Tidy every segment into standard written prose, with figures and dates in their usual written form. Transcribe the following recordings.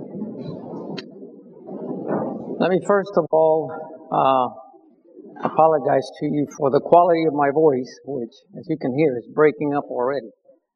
Let me first of all apologize to you for the quality of my voice, which, as you can hear, is breaking up already.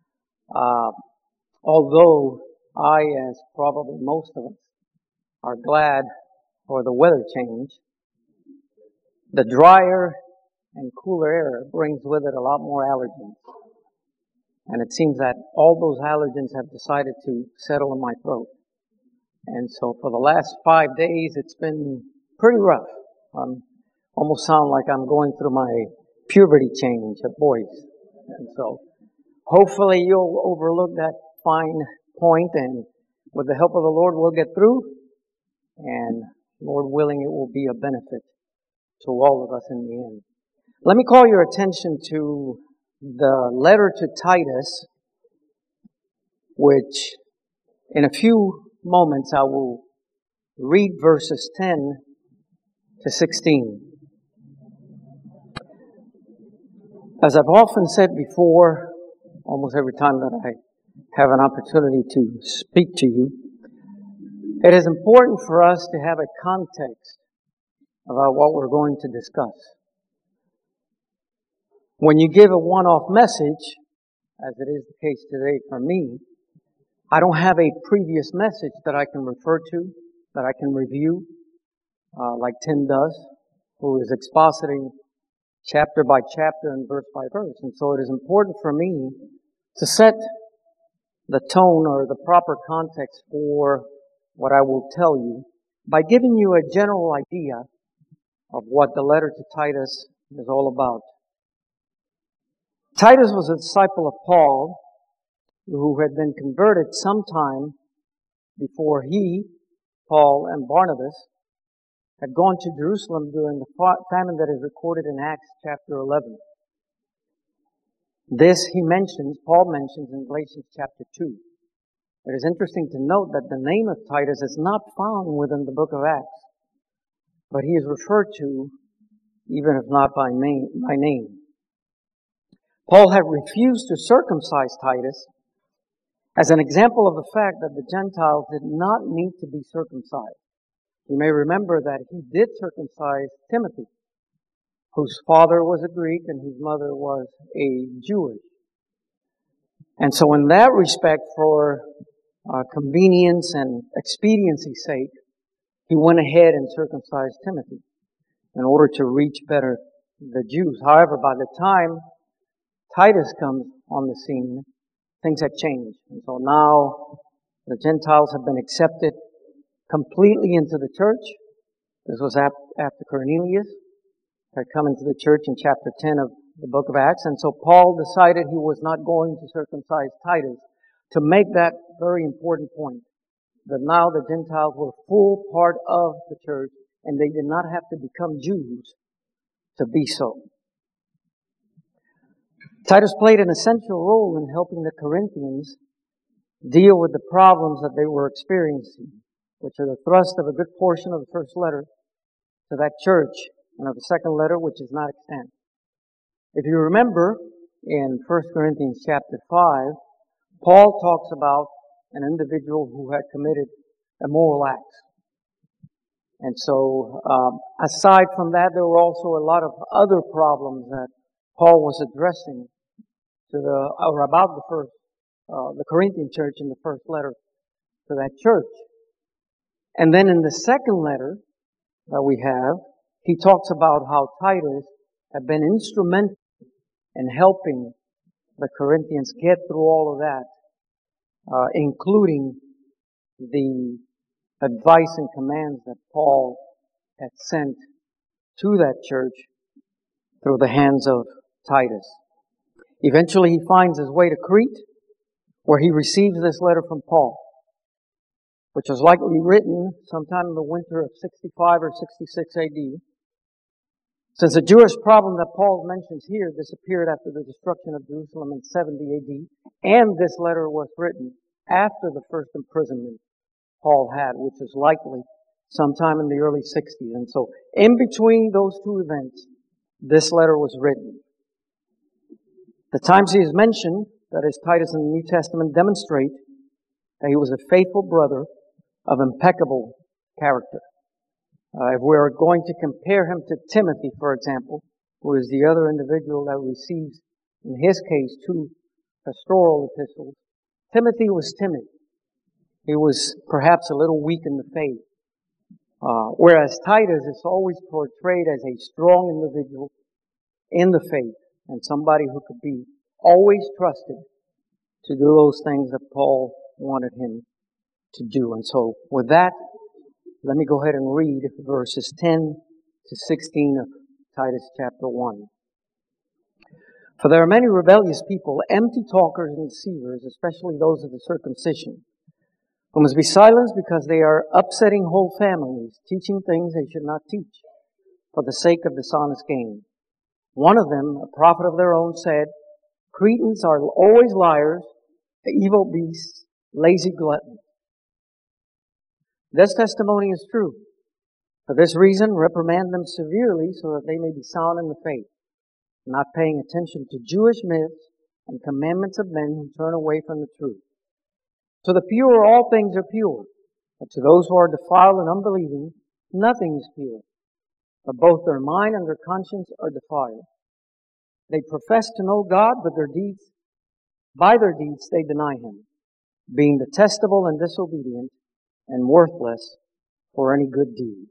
Although I, as probably most of us, are glad for the weather change, the drier and cooler air brings with it a lot more allergens. And it seems that all those allergens have decided to settle in my throat. And so for the last 5 days, it's been pretty rough. Almost sound like I'm going through my puberty change of voice. And so hopefully you'll overlook that fine point, and with the help of the Lord, we'll get through. And Lord willing, it will be a benefit to all of us in the end. Let me call your attention to the letter to Titus, which in a few moments I will read verses 10 to 16. As I've often said before, almost every time that I have an opportunity to speak to you, it is important for us to have a context about what we're going to discuss. When you give a one-off message, as it is the case today for me, I don't have a previous message that I can refer to, that I can review, like Tim does, who is expositing chapter by chapter and verse by verse. And so it is important for me to set the tone or the proper context for what I will tell you by giving you a general idea of what the letter to Titus is all about. Titus was a disciple of Paul, who had been converted sometime before he, Paul, and Barnabas had gone to Jerusalem during the famine that is recorded in Acts chapter 11. This Paul mentions in Galatians chapter 2. It is interesting to note that the name of Titus is not found within the book of Acts, but he is referred to, even if not by name. Paul had refused to circumcise Titus as an example of the fact that the Gentiles did not need to be circumcised. You may remember that he did circumcise Timothy, whose father was a Greek and whose mother was a Jewish. And so in that respect, for convenience and expediency's sake, he went ahead and circumcised Timothy in order to reach better the Jews. However, by the time Titus comes on the scene, things had changed. And so now the Gentiles have been accepted completely into the church. This was after Cornelius had come into the church in chapter 10 of the book of Acts. And so Paul decided he was not going to circumcise Titus to make that very important point, that now the Gentiles were full part of the church and they did not have to become Jews to be so. Titus played an essential role in helping the Corinthians deal with the problems that they were experiencing, which are the thrust of a good portion of the first letter to that church and of the second letter, which is not extant. If you remember, in 1 Corinthians chapter 5, Paul talks about an individual who had committed immoral acts. And so, aside from that, there were also a lot of other problems that Paul was addressing about the Corinthian church in the first letter to that church. And then in the second letter that we have, he talks about how Titus had been instrumental in helping the Corinthians get through all of that, including the advice and commands that Paul had sent to that church through the hands of Titus. Eventually he finds his way to Crete, where he receives this letter from Paul, which was likely written sometime in the winter of 65 or 66 AD. Since the Jewish problem that Paul mentions here disappeared after the destruction of Jerusalem in 70 AD, and this letter was written after the first imprisonment Paul had, which was likely sometime in the early 60s. And so in between those two events, this letter was written. The times he is mentioned, that is Titus in the New Testament, demonstrate that he was a faithful brother, of impeccable character. If we are going to compare him to Timothy, for example, who is the other individual that receives, in his case, 2 pastoral epistles, Timothy was timid. He was perhaps a little weak in the faith. Whereas Titus is always portrayed as a strong individual in the faith and somebody who could be always trusted to do those things that Paul wanted him to do. And so with that, let me go ahead and read verses 10 to 16 of Titus chapter 1. For there are many rebellious people, empty talkers and deceivers, especially those of the circumcision, who must be silenced because they are upsetting whole families, teaching things they should not teach, for the sake of dishonest gain. One of them, a prophet of their own, said, Cretans are always liars, evil beasts, lazy gluttons. This testimony is true. For this reason, reprimand them severely so that they may be sound in the faith, not paying attention to Jewish myths and commandments of men who turn away from the truth. To the pure, all things are pure, but to those who are defiled and unbelieving, nothing is pure. But both their mind and their conscience are defiled. They profess to know God, but by their deeds they deny Him, being detestable and disobedient and worthless for any good deed.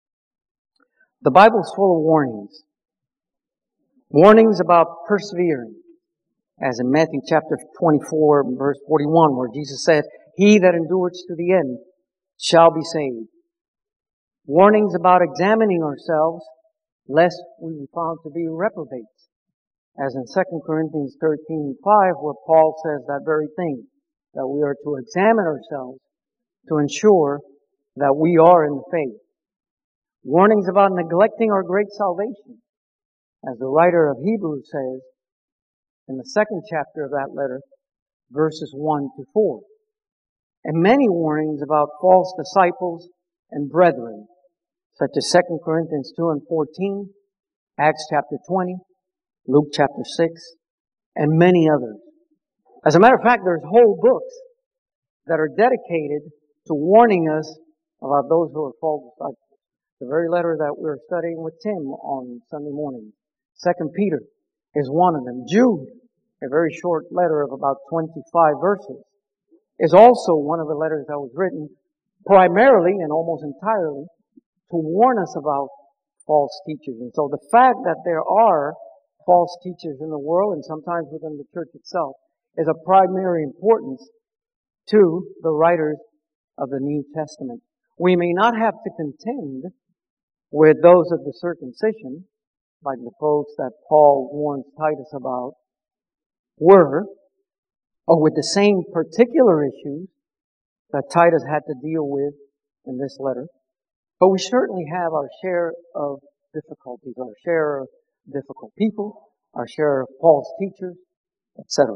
The Bible's full of warnings. Warnings about persevering, as in Matthew chapter 24, verse 41, where Jesus said, He that endures to the end shall be saved. Warnings about examining ourselves, lest we be found to be reprobates, as in 2 Corinthians 13:5, where Paul says that very thing, that we are to examine ourselves to ensure that we are in the faith. Warnings about neglecting our great salvation, as the writer of Hebrews says in the 2nd chapter of that letter, verses 1 to 4. And many warnings about false disciples and brethren, such as 2 Corinthians 2 and 14, Acts chapter 20, Luke chapter 6, and many others. As a matter of fact, there's whole books that are dedicated to warning us about those who are false disciples. The very letter that we're studying with Tim on Sunday morning, 2 Peter, is one of them. Jude, a very short letter of about 25 verses, is also one of the letters that was written primarily and almost entirely to warn us about false teachers. And so the fact that there are false teachers in the world and sometimes within the church itself is of primary importance to the writers of the New Testament. We may not have to contend with those of the circumcision, like the folks that Paul warns Titus about were, or with the same particular issues that Titus had to deal with in this letter. But we certainly have our share of difficulties, our share of difficult people, our share of false teachers, etc.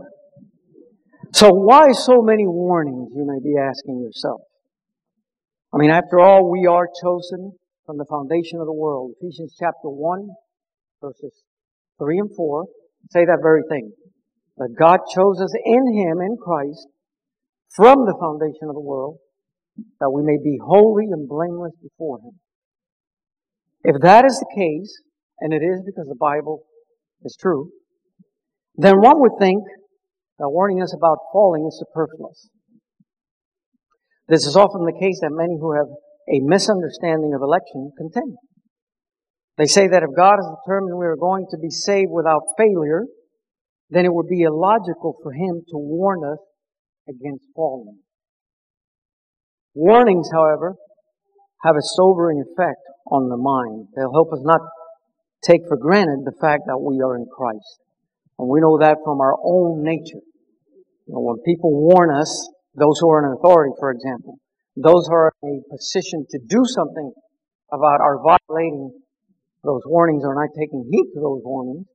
So why so many warnings, you may be asking yourself? I mean, after all, we are chosen from the foundation of the world. Ephesians chapter 1, verses 3 and 4 say that very thing. That God chose us in Him, in Christ, from the foundation of the world, that we may be holy and blameless before Him. If that is the case, and it is because the Bible is true, then one would think that warning us about falling is superfluous. This is often the case that many who have a misunderstanding of election contend. They say that if God has determined we are going to be saved without failure, then it would be illogical for Him to warn us against falling. Warnings, however, have a sobering effect on the mind. They'll help us not take for granted the fact that we are in Christ. And we know that from our own nature. You know, when people warn us, those who are in authority, for example, those who are in a position to do something about our violating those warnings or not taking heed to those warnings,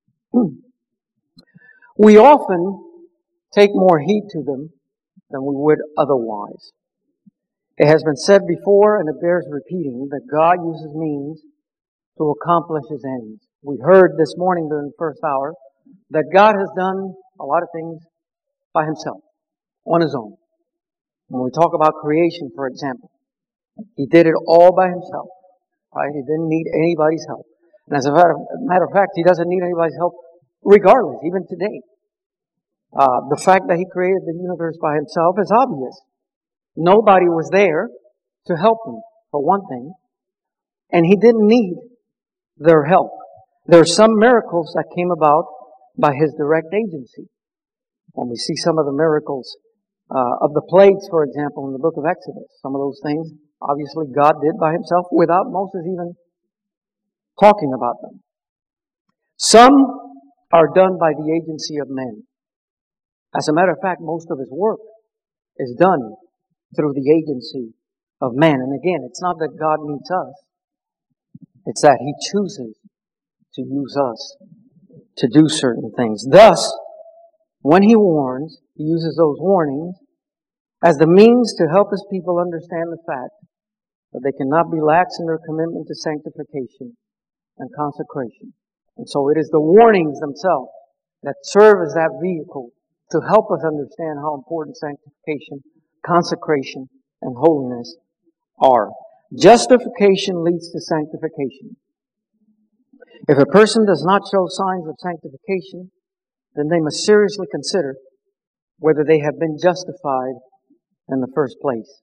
we often take more heed to them than we would otherwise. It has been said before, and it bears repeating, that God uses means to accomplish His ends. We heard this morning during the first hour that God has done a lot of things by Himself, on His own. When we talk about creation, for example, He did it all by Himself. Right? He didn't need anybody's help. And as a matter of fact, He doesn't need anybody's help regardless, even today. The fact that He created the universe by Himself is obvious. Nobody was there to help Him, for one thing. And He didn't need their help. There are some miracles that came about by His direct agency. When we see some of the miracles of the plagues, for example, in the book of Exodus, some of those things, obviously God did by Himself without Moses even talking about them. Some are done by the agency of men. As a matter of fact, most of His work is done through the agency of man. And again, it's not that God needs us. It's that He chooses to use us to do certain things. Thus, when He warns, He uses those warnings as the means to help His people understand the fact that they cannot be lax in their commitment to sanctification and consecration. And so it is the warnings themselves that serve as that vehicle to help us understand how important sanctification, consecration, and holiness are. Justification leads to sanctification. If a person does not show signs of sanctification, then they must seriously consider whether they have been justified in the first place.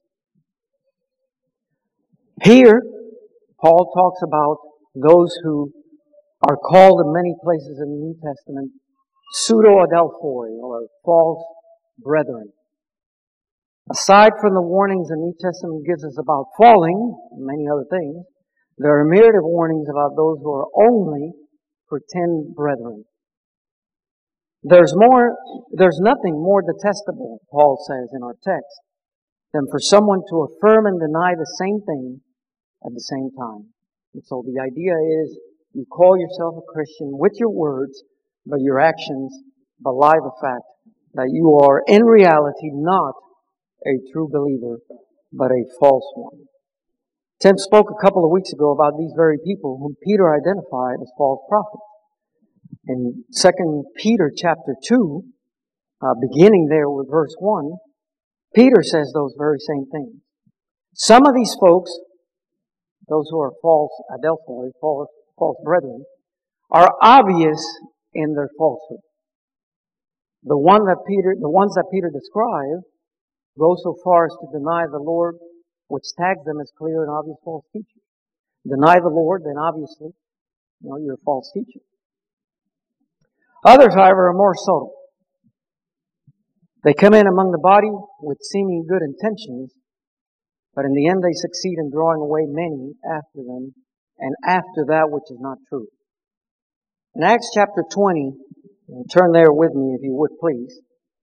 Here, Paul talks about those who are called in many places in the New Testament pseudo-adelphoi, or false brethren. Aside from the warnings the New Testament gives us about falling, and many other things, there are a myriad of warnings about those who are only pretend brethren. There's nothing more detestable, Paul says in our text, than for someone to affirm and deny the same thing at the same time. And so the idea is, you call yourself a Christian with your words, but your actions belie the fact that you are in reality not a true believer, but a false one. Tim spoke a couple of weeks ago about these very people whom Peter identified as false prophets. In 2 Peter chapter 2, beginning there with verse 1, Peter says those very same things. Some of these folks, those who are false adelphoi, false brethren, are obvious in their falsehood. The ones that Peter described go so far as to deny the Lord, which tags them as clear and obvious false teachers. Deny the Lord, then obviously, you're a false teacher. Others, however, are more subtle. They come in among the body with seeming good intentions, but in the end they succeed in drawing away many after them, and after that which is not true. In Acts chapter 20, turn there with me if you would please.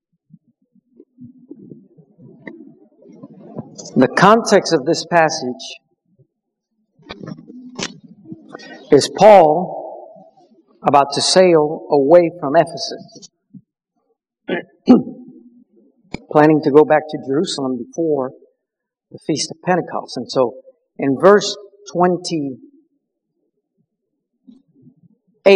The context of this passage is Paul about to sail away from Ephesus, planning to go back to Jerusalem before the Feast of Pentecost. And so in verse 28,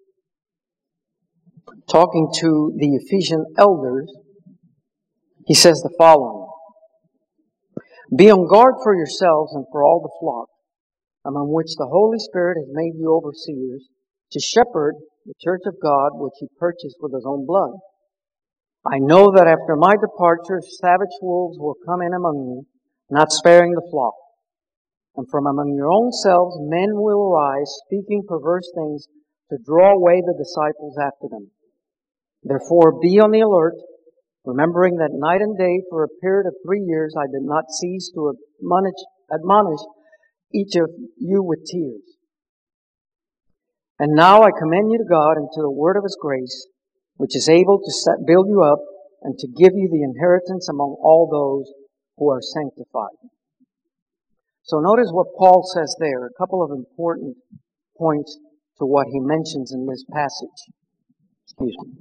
talking to the Ephesian elders, he says the following: "Be on guard for yourselves and for all the flock, among which the Holy Spirit has made you overseers, to shepherd the church of God, which He purchased with His own blood. I know that after my departure, savage wolves will come in among you, not sparing the flock. And from among your own selves men will arise, speaking perverse things, to draw away the disciples after them. Therefore be on the alert, remembering that night and day for a period of 3 years I did not cease to admonish each of you with tears. And now I commend you to God and to the word of His grace, which is able to build you up and to give you the inheritance among all those who are sanctified." So notice what Paul says there, a couple of important points to what he mentions in this passage. Excuse me.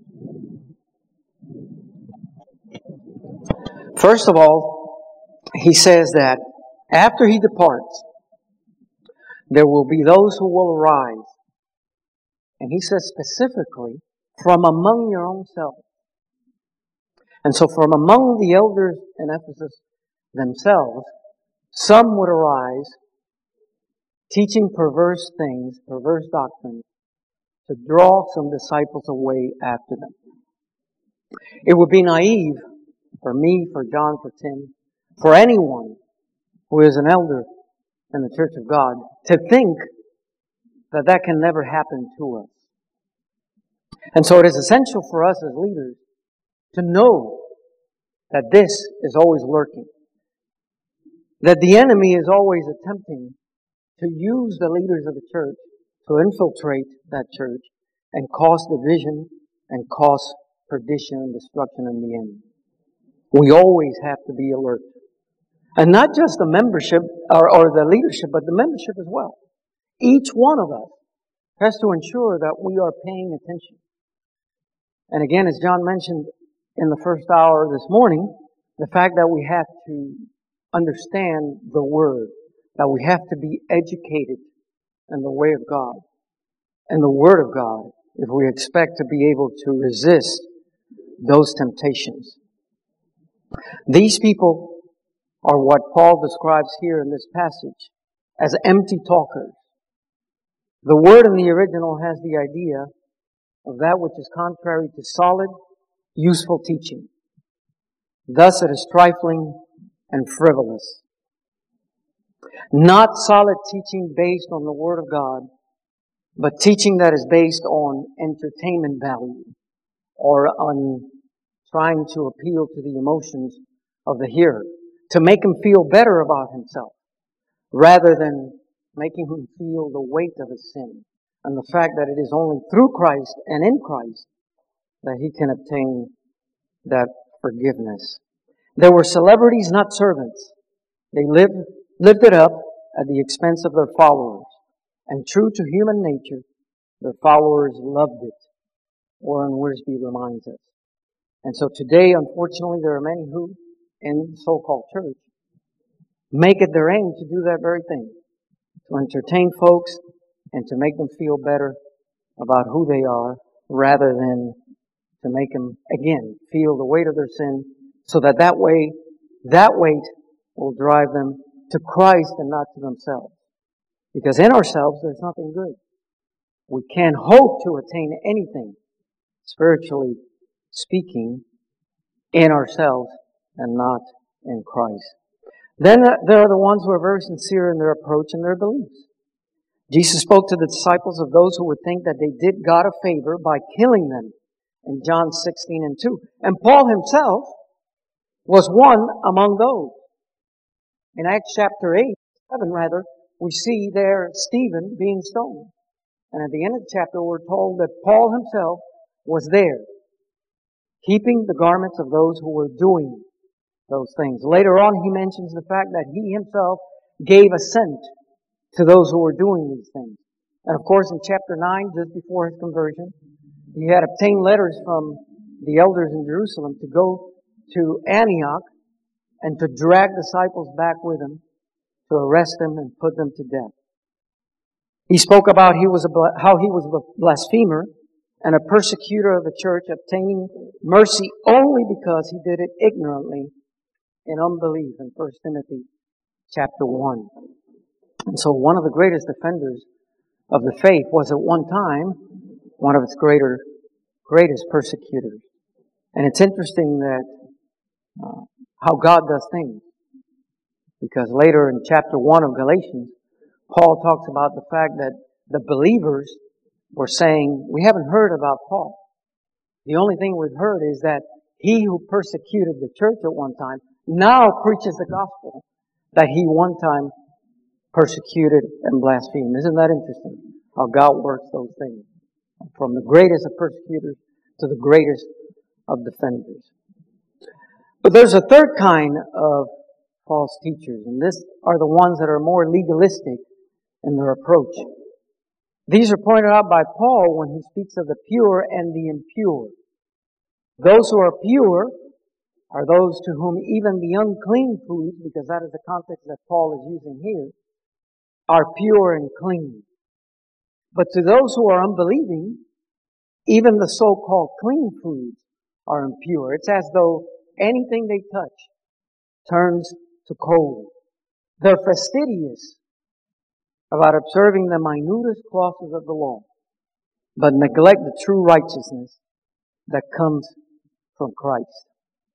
First of all, he says that after he departs, there will be those who will arise. And he says specifically, from among your own self. And so from among the elders in Ephesus themselves, some would arise teaching perverse things, perverse doctrines, to draw some disciples away after them. It would be naive for me, for John, for Tim, for anyone who is an elder in the Church of God to think that that can never happen to us. And so it is essential for us as leaders to know that this is always lurking. That the enemy is always attempting to use the leaders of the church to infiltrate that church and cause division and cause perdition and destruction in the end. We always have to be alert. And not just the membership or the leadership, but the membership as well. Each one of us has to ensure that we are paying attention. And again, as John mentioned in the first hour this morning, the fact that we have to understand the Word, that we have to be educated in the way of God and the Word of God if we expect to be able to resist those temptations. These people are what Paul describes here in this passage as empty talkers. The word in the original has the idea of that which is contrary to solid, useful teaching. Thus it is trifling and frivolous. Not solid teaching based on the Word of God, but teaching that is based on entertainment value or on trying to appeal to the emotions of the hearer, to make him feel better about himself, rather than making him feel the weight of his sin and the fact that it is only through Christ and in Christ that he can obtain that forgiveness. There were celebrities, not servants. They lived it up at the expense of their followers. And true to human nature, their followers loved it. Warren Wiersbe reminds us. And so today, unfortunately, there are many who, in the so-called church, make it their aim to do that very thing. To entertain folks and to make them feel better about who they are, rather than to make them, again, feel the weight of their sin, so that way, that weight will drive them to Christ and not to themselves. Because in ourselves, there's nothing good. We can't hope to attain anything, spiritually speaking, in ourselves and not in Christ. Then there are the ones who are very sincere in their approach and their beliefs. Jesus spoke to the disciples of those who would think that they did God a favor by killing them in John 16:2. And Paul himself was one among those. In Acts chapter 7, we see there Stephen being stoned. And at the end of the chapter, we're told that Paul himself was there, keeping the garments of those who were doing those things. Later on, he mentions the fact that he himself gave assent to those who were doing these things. And of course, in chapter 9, just before his conversion, he had obtained letters from the elders in Jerusalem to go to Antioch and to drag disciples back with him, to arrest them and put them to death. He spoke about how he was a blasphemer and a persecutor of the church, obtaining mercy only because he did it ignorantly in unbelief in 1 Timothy chapter 1. And so one of the greatest defenders of the faith was at one time one of its greatest persecutors. And it's interesting that how God does things. Because later in chapter 1 of Galatians, Paul talks about the fact that the believers were saying, we haven't heard about Paul. The only thing we've heard is that he who persecuted the church at one time now preaches the gospel that he one time persecuted and blasphemed. Isn't that interesting? How God works those things. From the greatest of persecutors to the greatest of defenders. But there's a third kind of false teachers, and these are the ones that are more legalistic in their approach. These are pointed out by Paul when he speaks of the pure and the impure. Those who are pure are those to whom even the unclean foods, because that is the context that Paul is using here, are pure and clean. But to those who are unbelieving, even the so-called clean foods are impure. It's as though anything they touch turns to cold. They're fastidious about observing the minutest clauses of the law, but neglect the true righteousness that comes from Christ.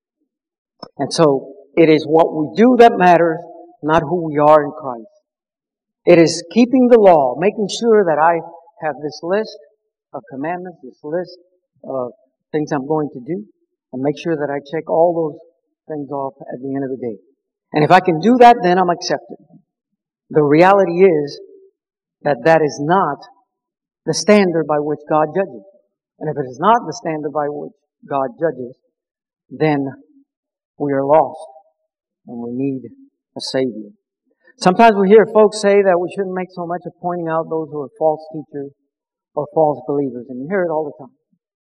And so, it is what we do that matters, not who we are in Christ. It is keeping the law, making sure that I have this list of commandments, this list of things I'm going to do, and make sure that I check all those things off at the end of the day. And if I can do that, then I'm accepted. The reality is that that is not the standard by which God judges. And if it is not the standard by which God judges, then we are lost and we need a Savior. Sometimes we hear folks say that we shouldn't make so much of pointing out those who are false teachers or false believers, and you hear it all the time.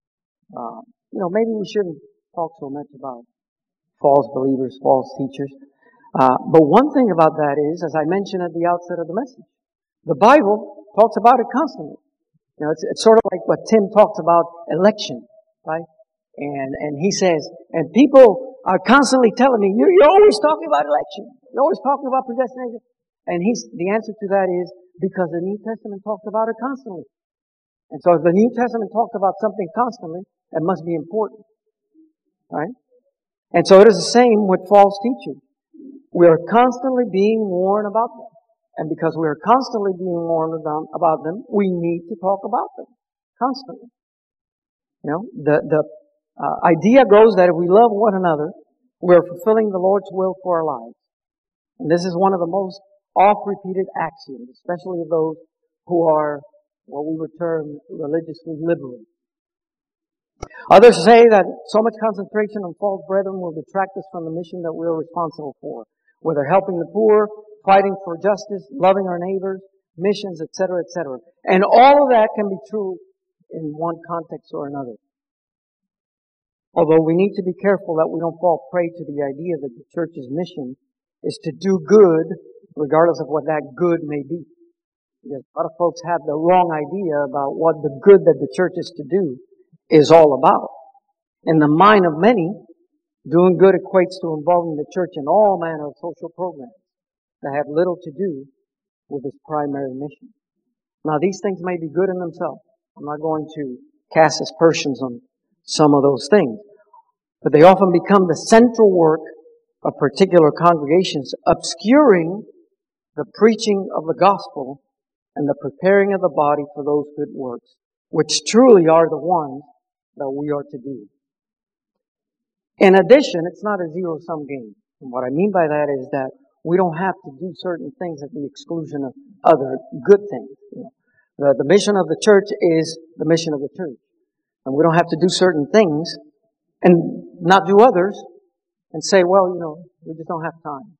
Maybe we shouldn't talk so much about false believers, false teachers. But one thing about that is, as I mentioned at the outset of the message, the Bible talks about it constantly. It's sort of like what Tim talks about election, right? And he says, and people are constantly telling me, you're always talking about election. You're always talking about predestination. And the answer to that is because the New Testament talks about it constantly. And so if the New Testament talks about something constantly, it must be important. Right? And so it is the same with false teachers. We are constantly being warned about them. And because we are constantly being warned about them, we need to talk about them. Constantly. The idea goes that if we love one another, we're fulfilling the Lord's will for our lives. And this is one of the most oft-repeated axioms, especially of those who are what we would term religiously liberal. Others say that so much concentration on false brethren will detract us from the mission that we are responsible for, whether helping the poor, fighting for justice, loving our neighbors, missions, etc., etc. And all of that can be true in one context or another. Although we need to be careful that we don't fall prey to the idea that the church's mission is to do good, regardless of what that good may be. Because a lot of folks have the wrong idea about what the good that the church is to do is all about. In the mind of many, doing good equates to involving the church in all manner of social programs that have little to do with its primary mission. Now, these things may be good in themselves. I'm not going to cast aspersions on some of those things. But they often become the central work of particular congregations, obscuring the preaching of the gospel and the preparing of the body for those good works, which truly are the ones that we are to do. In addition, it's not a zero-sum game. And what I mean by that is that we don't have to do certain things at the exclusion of other good things. The mission of the church is the mission of the church. And we don't have to do certain things and not do others and say, well, we just don't have time.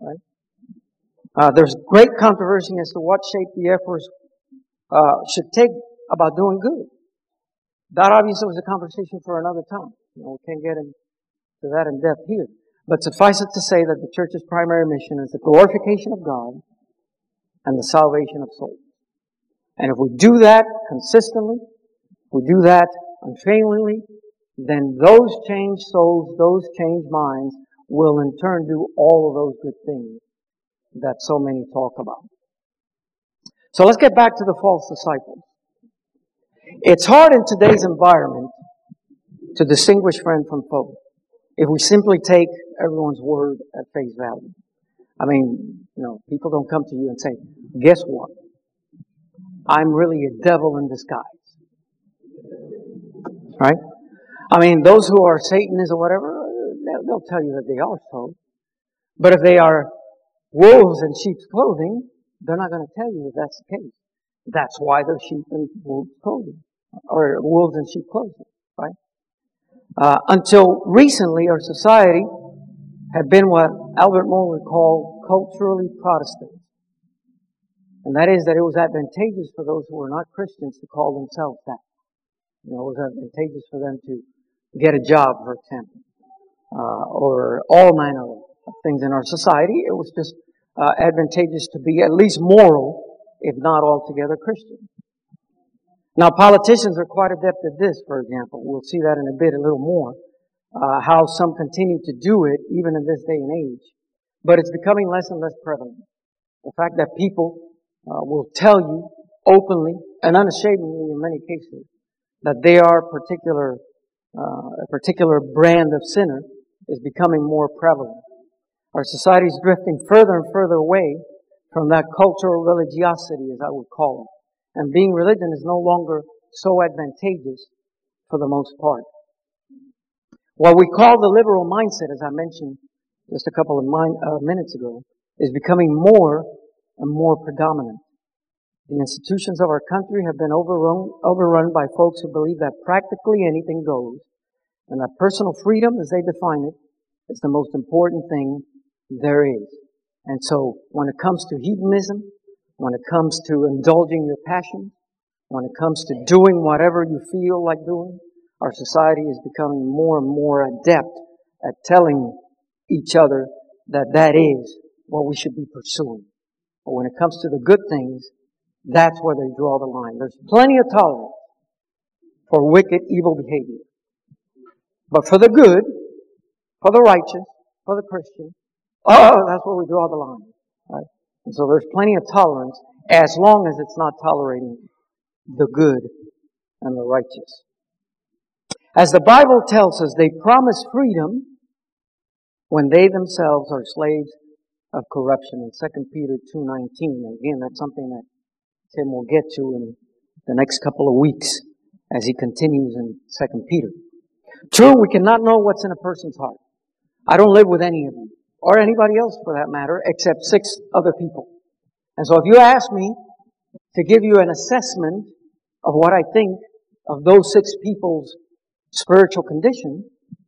Right? There's great controversy as to what shape the efforts should take about doing good. That obviously was a conversation for another time. We can't get into that in depth here. But suffice it to say that the church's primary mission is the glorification of God and the salvation of souls. And if we do that consistently, we do that unfailingly, then those changed souls, those changed minds will in turn do all of those good things that so many talk about. So let's get back to the false disciples. It's hard in today's environment to distinguish friend from foe if we simply take everyone's word at face value. I mean, people don't come to you and say, guess what? I'm really a devil in disguise. Right? I mean, those who are Satanists or whatever, they'll tell you that they are so. But if they are wolves in sheep's clothing, they're not going to tell you that that's the case. That's why they're sheep in wolves' clothing, or wolves in sheep clothing, right? Until recently, our society had been what Albert Mohler called culturally Protestant. And that is that it was advantageous for those who were not Christians to call themselves that. It was advantageous for them to get a job, for example, or all manner of things in our society. It was just advantageous to be at least moral, if not altogether Christian. Now, politicians are quite adept at this, for example. We'll see that in a bit, a little more. how some continue to do it even in this day and age. But it's becoming less and less prevalent. The fact that people will tell you openly and unashamedly in many cases that they are a particular brand of sinner is becoming more prevalent. Our society is drifting further and further away from that cultural religiosity, as I would call it. And being religion is no longer so advantageous for the most part. What we call the liberal mindset, as I mentioned just a couple of minutes ago, is becoming more and more predominant. The institutions of our country have been overrun by folks who believe that practically anything goes, and that personal freedom, as they define it, is the most important thing there is. And so, when it comes to hedonism, when it comes to indulging your passion, when it comes to doing whatever you feel like doing, our society is becoming more and more adept at telling each other that that is what we should be pursuing. But when it comes to the good things, that's where they draw the line. There's plenty of tolerance for wicked, evil behavior. But for the good, for the righteous, for the Christian, that's where we draw the line. Right? And so there's plenty of tolerance as long as it's not tolerating the good and the righteous. As the Bible tells us, they promise freedom when they themselves are slaves of corruption in 2 Peter 2:19. Again, that's something that Tim will get to in the next couple of weeks as he continues in 2 Peter. True, we cannot know what's in a person's heart. I don't live with any of you, or anybody else for that matter, except 6 other people. And so if you ask me to give you an assessment of what I think of those 6 people's spiritual condition,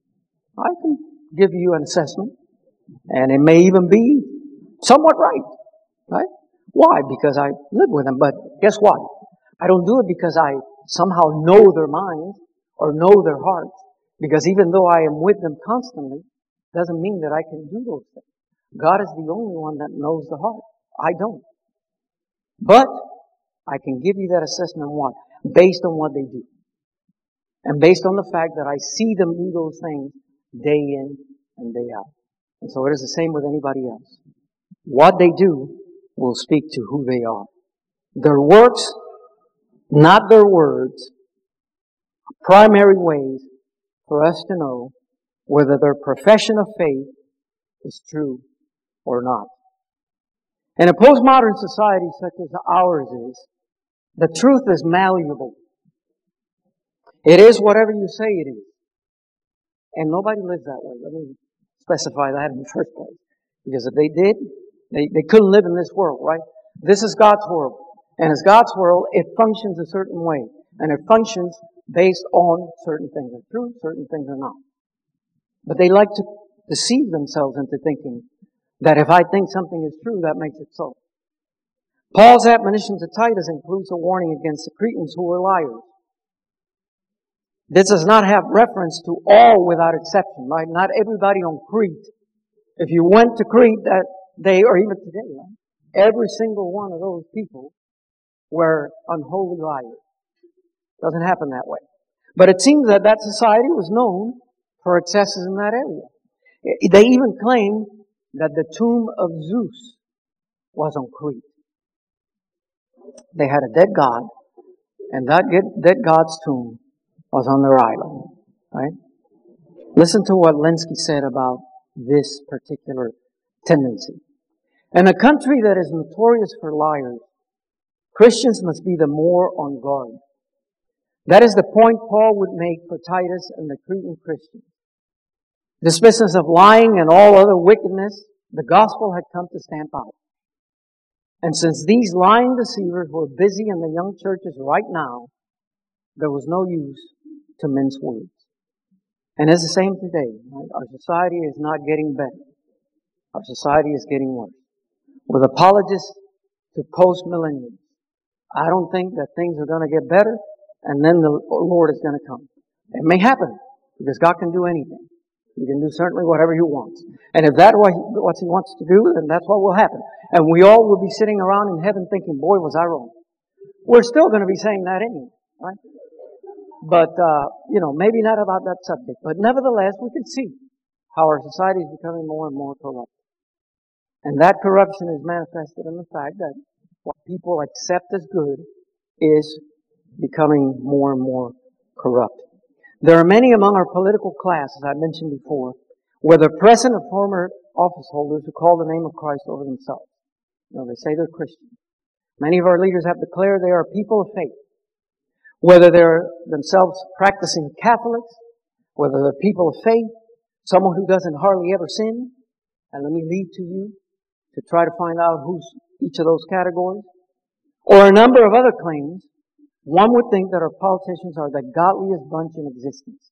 I can give you an assessment, and it may even be somewhat right? Why? Because I live with them. But guess what? I don't do it because I somehow know their minds or know their hearts. Because even though I am with them constantly, doesn't mean that I can do those things. God is the only one that knows the heart. I don't. But I can give you that assessment what? Based on what they do. And based on the fact that I see them do those things day in and day out. And so it is the same with anybody else. What they do will speak to who they are. Their works, not their words, are primary ways for us to know whether their profession of faith is true or not. In a postmodern society such as ours is, the truth is malleable. It is whatever you say it is. And nobody lives that way. Let me specify that in the first place. Because if they did, they couldn't live in this world, right? This is God's world. And as God's world, it functions a certain way. And it functions based on certain things are true, certain things are not. But they like to deceive themselves into thinking that if I think something is true, that makes it so. Paul's admonition to Titus includes a warning against the Cretans who were liars. This does not have reference to all without exception, right? Not everybody on Crete. If you went to Crete that day, or even today, right? Every single one of those people were unholy liars. Doesn't happen that way. But it seems that that society was known for excesses in that area. They even claim that the tomb of Zeus was on Crete. They had a dead god, and that dead god's tomb was on their island. Right? Listen to what Lenski said about this particular tendency. In a country that is notorious for liars, Christians must be the more on guard. That is the point Paul would make for Titus and the Cretan Christians. This business of lying and all other wickedness, the gospel had come to stamp out. And since these lying deceivers were busy in the young churches right now, there was no use to mince words. And it's the same today. Right? Our society is not getting better. Our society is getting worse. With apologists to post-millennials, I don't think that things are going to get better and then the Lord is going to come. It may happen because God can do anything. He can do certainly whatever He wants. And if that's what He wants to do, then that's what will happen. And we all will be sitting around in heaven thinking, boy, was I wrong. We're still going to be saying that anyway, right? But, maybe not about that subject. But nevertheless, we can see how our society is becoming more and more corrupt. And that corruption is manifested in the fact that what people accept as good is becoming more and more corrupt. There are many among our political class, as I mentioned before, whether present or former office holders who call the name of Christ over themselves. They say they're Christians. Many of our leaders have declared they are people of faith. Whether they're themselves practicing Catholics, whether they're people of faith, someone who doesn't hardly ever sin, and let me leave to you to try to find out who's each of those categories, or a number of other claims, one would think that our politicians are the godliest bunch in existence.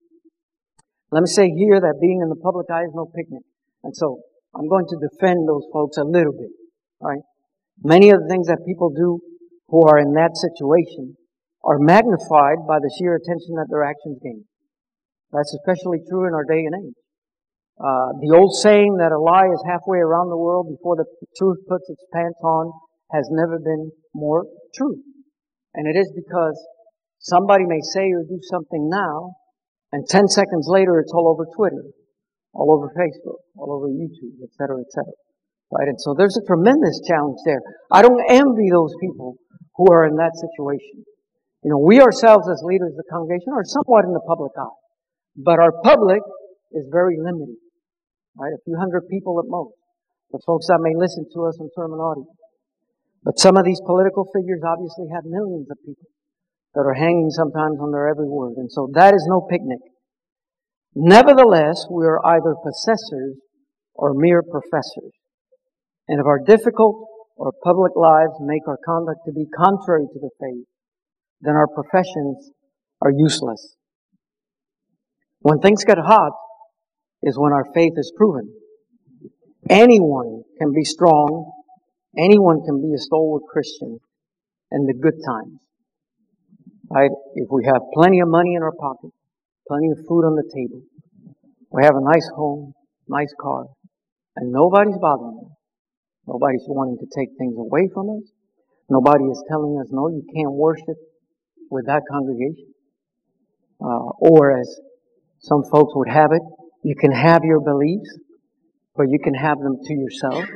Let me say here that being in the public eye is no picnic. And so I'm going to defend those folks a little bit. All right? Many of the things that people do who are in that situation are magnified by the sheer attention that their actions gain. That's especially true in our day and age. The old saying that a lie is halfway around the world before the truth puts its pants on has never been more true. And it is because somebody may say or do something now, and 10 seconds later it's all over Twitter, all over Facebook, all over YouTube, etc., etc. Right? And so there's a tremendous challenge there. I don't envy those people who are in that situation. We ourselves as leaders of the congregation are somewhat in the public eye. But our public is very limited. Right? A few hundred people at most. The folks that may listen to us on sermon audio. But some of these political figures obviously have millions of people that are hanging sometimes on their every word. And so that is no picnic. Nevertheless, we are either possessors or mere professors. And if our difficult or public lives make our conduct to be contrary to the faith, then our professions are useless. When things get hot is when our faith is proven. Anyone can be strong. Anyone can be a stalwart Christian in the good times. Right? If we have plenty of money in our pocket, plenty of food on the table, we have a nice home, nice car, and nobody's bothering us. Nobody's wanting to take things away from us. Nobody is telling us, no, you can't worship with that congregation. Or as some folks would have it, you can have your beliefs, but you can have them to yourself.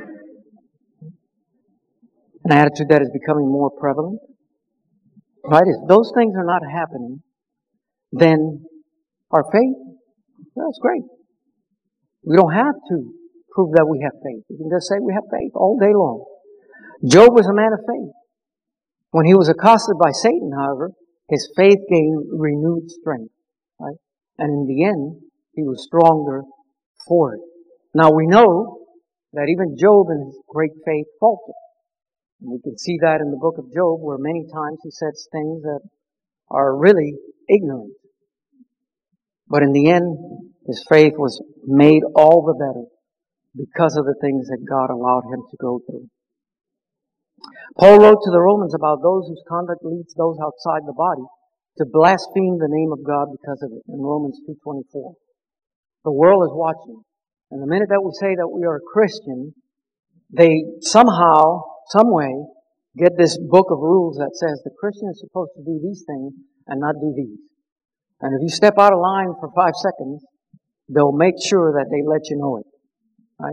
An attitude that is becoming more prevalent. Right? If those things are not happening, then our faith, that's great. We don't have to prove that we have faith. We can just say we have faith all day long. Job was a man of faith. When he was accosted by Satan, however, his faith gained renewed strength. Right? And in the end, he was stronger for it. Now we know that even Job in his great faith faltered. And we can see that in the book of Job, where many times he says things that are really ignorant. But in the end, his faith was made all the better because of the things that God allowed him to go through. Paul wrote to the Romans about those whose conduct leads those outside the body to blaspheme the name of God because of it in Romans 2:24. The world is watching. And the minute that we say that we are a Christian, they somehow, some way, get this book of rules that says the Christian is supposed to do these things and not do these. And if you step out of line for 5 seconds, they'll make sure that they let you know it. Right?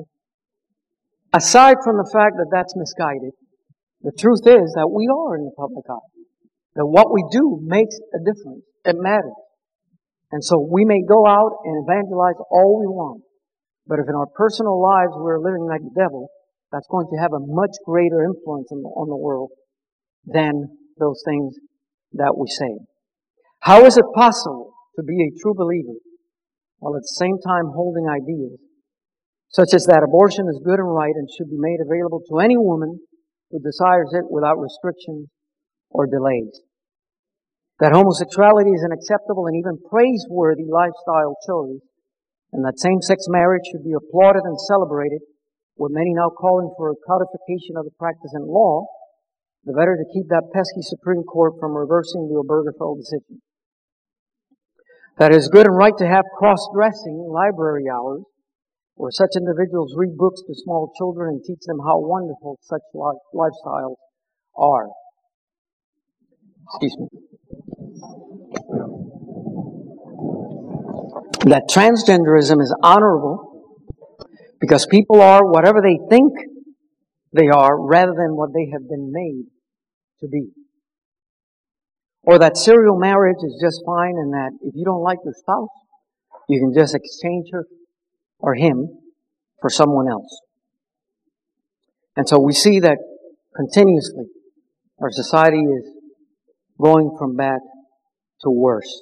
Aside from the fact that that's misguided, the truth is that we are in the public eye. That what we do makes a difference. It matters. And so we may go out and evangelize all we want. But if in our personal lives we're living like the devil, that's going to have a much greater influence on the world than those things that we say. How is it possible to be a true believer while at the same time holding ideas such as that abortion is good and right and should be made available to any woman who desires it without restrictions or delays? That homosexuality is an acceptable and even praiseworthy lifestyle choice, and that same-sex marriage should be applauded and celebrated, with many now calling for a codification of the practice in law, the better to keep that pesky Supreme Court from reversing the Obergefell decision. That it is good and right to have cross-dressing library hours, where such individuals read books to small children and teach them how wonderful such lifestyles are. Excuse me. that transgenderism is honorable because people are whatever they think they are rather than what they have been made to be. Or that serial marriage is just fine and that if you don't like your spouse, you can just exchange her or him for someone else. And so we see that continuously our society is going from bad to worse.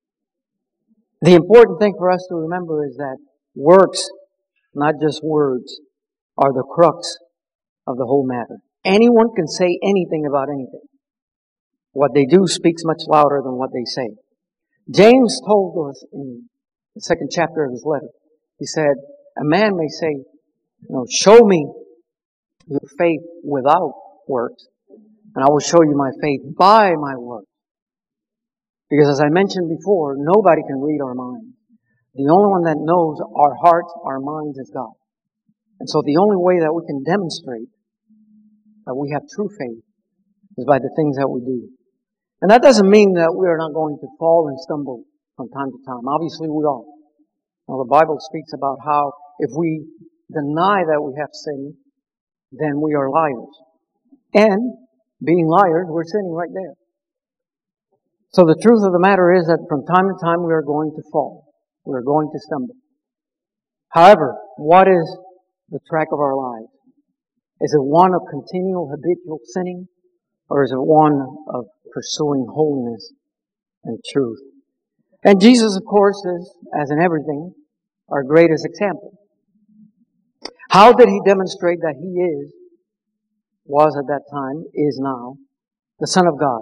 The important thing for us to remember is that works, not just words, are the crux of the whole matter. Anyone can say anything about anything. What they do speaks much louder than what they say. James told us in the second chapter of his letter, he said, a man may say, show me your faith without works, and I will show you my faith by my works. Because as I mentioned before, nobody can read our minds. The only one that knows our hearts, our minds is God. And so the only way that we can demonstrate that we have true faith is by the things that we do. And that doesn't mean that we are not going to fall and stumble from time to time. Obviously we are. Now the Bible speaks about how if we deny that we have sinned, then we are liars. And being liars, we're sinning right there. So the truth of the matter is that from time to time we are going to fall. We are going to stumble. However, what is the track of our lives? Is it one of continual habitual sinning? Or is it one of pursuing holiness and truth? And Jesus, of course, is, as in everything, our greatest example. How did He demonstrate that He was at that time, is now, the Son of God?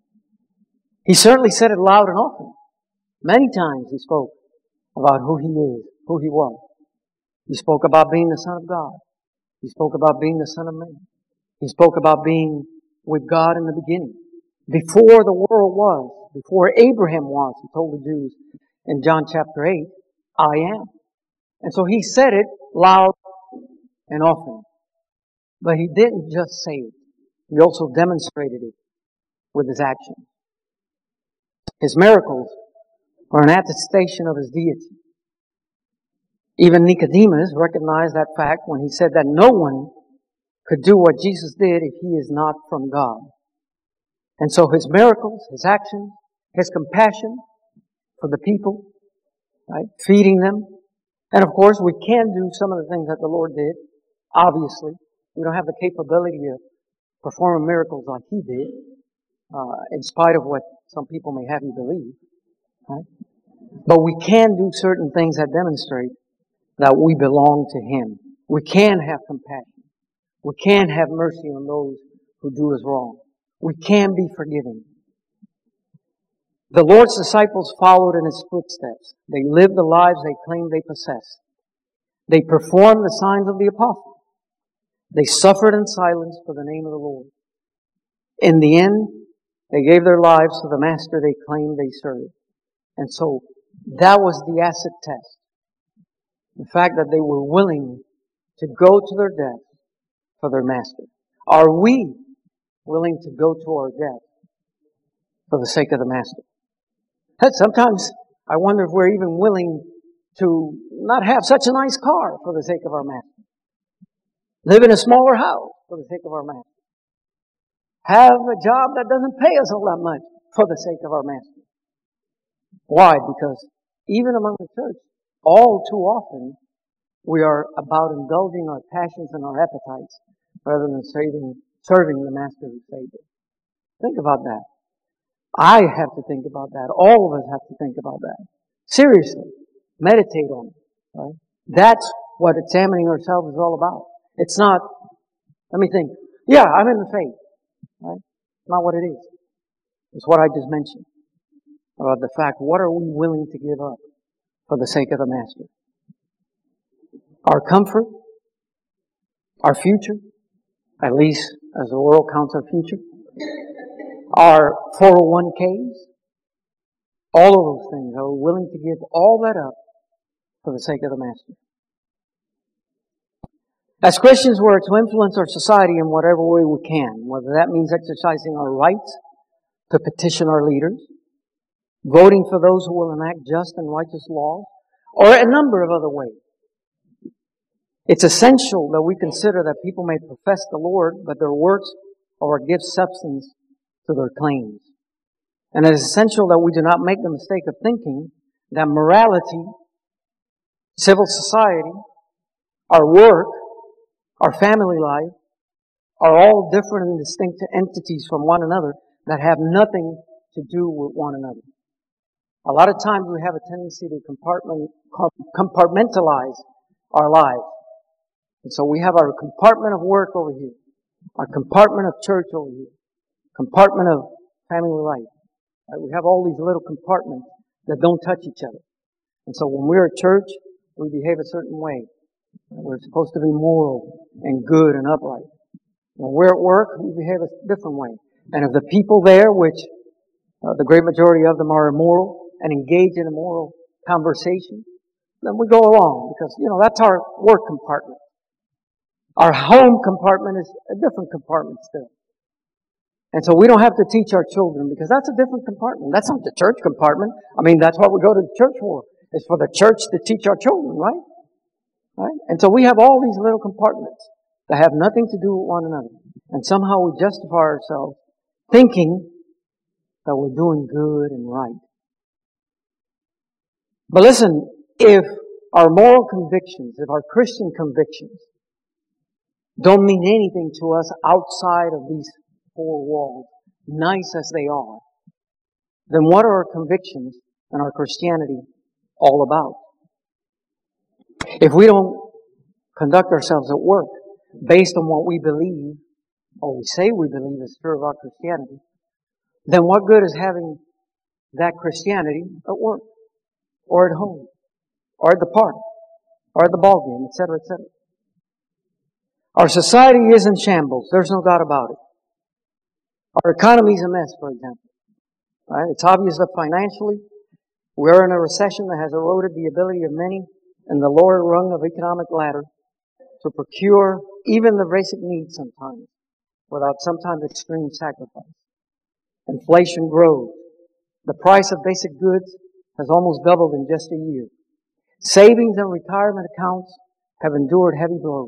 He certainly said it loud and often. Many times He spoke about who He is, who He was. He spoke about being the Son of God. He spoke about being the Son of Man. He spoke about being with God in the beginning. Before the world was, before Abraham was, He told the Jews in John chapter 8, I am. And so He said it loud and often. But He didn't just say it. He also demonstrated it with His actions. His miracles are an attestation of His deity. Even Nicodemus recognized that fact when he said that no one could do what Jesus did if He is not from God. And so His miracles, His actions, His compassion for the people, right? Feeding them. And of course, we can do some of the things that the Lord did. Obviously, we don't have the capability of performing miracles like He did, in spite of what some people may have you believe, right? But we can do certain things that demonstrate that we belong to Him. We can have compassion. We can have mercy on those who do us wrong. We can be forgiving. The Lord's disciples followed in His footsteps. They lived the lives they claimed they possessed. They performed the signs of the apostles. They suffered in silence for the name of the Lord. In the end, they gave their lives to the Master they claimed they served. And so, that was the acid test. The fact that they were willing to go to their death for their Master. Are we willing to go to our death for the sake of the Master? Sometimes I wonder if we're even willing to not have such a nice car for the sake of our Master. Live in a smaller house for the sake of our Master. Have a job that doesn't pay us all that much for the sake of our Master. Why? Because even among the church, all too often, we are about indulging our passions and our appetites rather than serving the Master who saved us. Think about that. I have to think about that. All of us have to think about that. Seriously. Meditate on it. Right? That's what examining ourselves is all about. It's not, let me think, yeah, I'm in the faith. Right? It's not what it is. It's what I just mentioned. About the fact, what are we willing to give up for the sake of the Master? Our comfort? Our future? At least as the world counts our future? Our 401ks? All of those things. Are we willing to give all that up for the sake of the Master? As Christians, we're to influence our society in whatever way we can, whether that means exercising our rights to petition our leaders, voting for those who will enact just and righteous laws, or a number of other ways. It's essential that we consider that people may profess the Lord, but their works or give substance to their claims. And it is essential that we do not make the mistake of thinking that morality, civil society, our work, our family life, are all different and distinct entities from one another that have nothing to do with one another. A lot of times we have a tendency to compartmentalize our lives. And so we have our compartment of work over here, our compartment of church over here, compartment of family life. Right? We have all these little compartments that don't touch each other. And so when we're at church, we behave a certain way. We're supposed to be moral and good and upright. When we're at work, we behave a different way. And if the people there, which the great majority of them are immoral and engage in immoral conversation, then we go along because, that's our work compartment. Our home compartment is a different compartment still. And so we don't have to teach our children because that's a different compartment. That's not the church compartment. That's what we go to the church for. It's for the church to teach our children, right? Right? And so we have all these little compartments that have nothing to do with one another. And somehow we justify ourselves thinking that we're doing good and right. But listen, if our moral convictions, if our Christian convictions don't mean anything to us outside of these four walls, nice as they are, then what are our convictions and our Christianity all about? If we don't conduct ourselves at work based on what we believe, or we say we believe is true of our Christianity, then what good is having that Christianity at work, or at home, or at the park, or at the ball game, etc., etc.? Our society is in shambles. There's no doubt about it. Our economy is a mess, for example. Right? It's obvious that financially, we're in a recession that has eroded the ability of many in the lower rung of economic ladder to procure even the basic needs sometimes, without sometimes extreme sacrifice. Inflation grows. The price of basic goods has almost doubled in just a year. Savings and retirement accounts have endured heavy blows.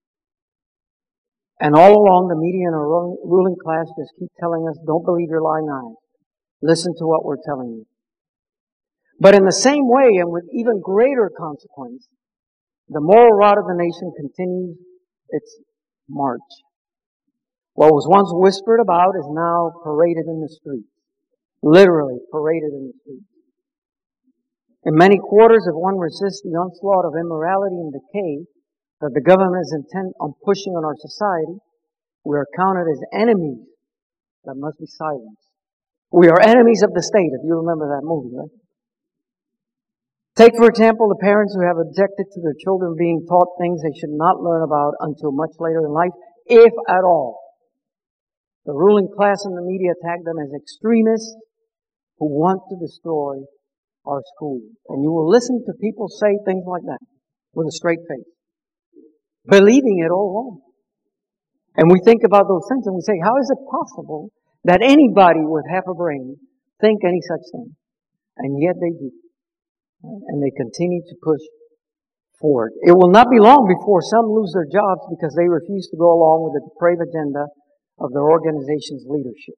And all along, the media and our ruling class just keep telling us, don't believe your lying eyes. Listen to what we're telling you. But in the same way, and with even greater consequence, the moral rot of the nation continues its march. What was once whispered about is now paraded in the streets. Literally paraded in the streets. In many quarters, if one resists the onslaught of immorality and decay that the government is intent on pushing on our society, we are counted as enemies that must be silenced. We are enemies of the state, if you remember that movie, right? Take, for example, the parents who have objected to their children being taught things they should not learn about until much later in life, if at all. The ruling class and the media attack them as extremists who want to destroy our schools. And you will listen to people say things like that with a straight face, believing it all along. And we think about those things and we say, how is it possible that anybody with half a brain think any such thing? And yet they do. And they continue to push forward. It will not be long before some lose their jobs because they refuse to go along with the depraved agenda of their organization's leadership.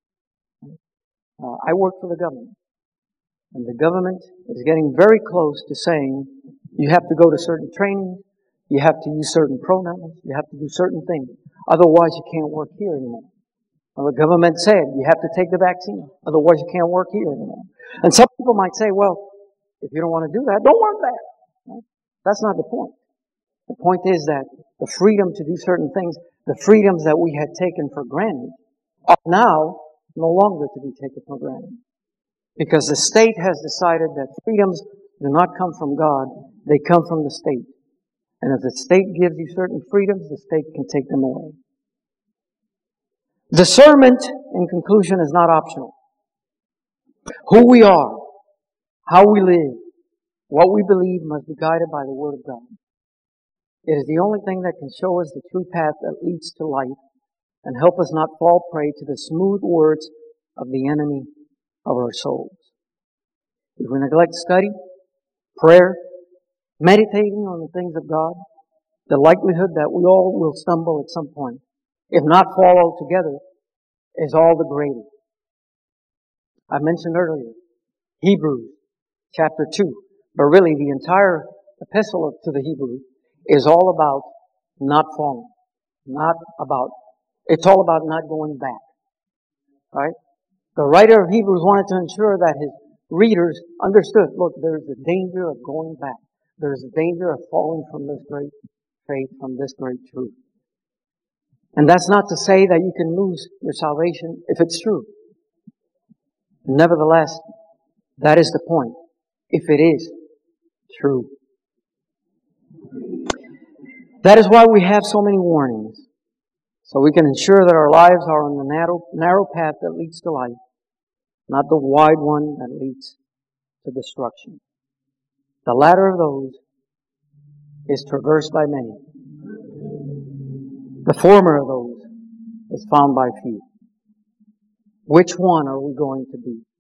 I work for the government. And the government is getting very close to saying, you have to go to certain training, you have to use certain pronouns, you have to do certain things. Otherwise you can't work here anymore. Well, the government said, you have to take the vaccine. Otherwise you can't work here anymore. And some people might say, well, if you don't want to do that, don't work there. Right? That's not the point. The point is that the freedom to do certain things, the freedoms that we had taken for granted, are now no longer to be taken for granted. Because the state has decided that freedoms do not come from God, they come from the state. And if the state gives you certain freedoms, the state can take them away. Discernment, in conclusion, is not optional. Who we are, how we live, what we believe must be guided by the Word of God. It is the only thing that can show us the true path that leads to life and help us not fall prey to the smooth words of the enemy of our souls. If we neglect study, prayer, meditating on the things of God, the likelihood that we all will stumble at some point, if not fall altogether, is all the greater. I mentioned earlier, Hebrews chapter 2, but really the entire epistle to the Hebrews is all about not falling, it's all about not going back, right? The writer of Hebrews wanted to ensure that his readers understood, look, there's a danger of going back. There's a danger of falling from this great faith, from this great truth. And that's not to say that you can lose your salvation if it's true. Nevertheless, that is the point, if it is true. That is why we have so many warnings, so we can ensure that our lives are on the narrow path that leads to life, not the wide one that leads to destruction. The latter of those is traversed by many. The former of those is found by few. Which one are we going to be?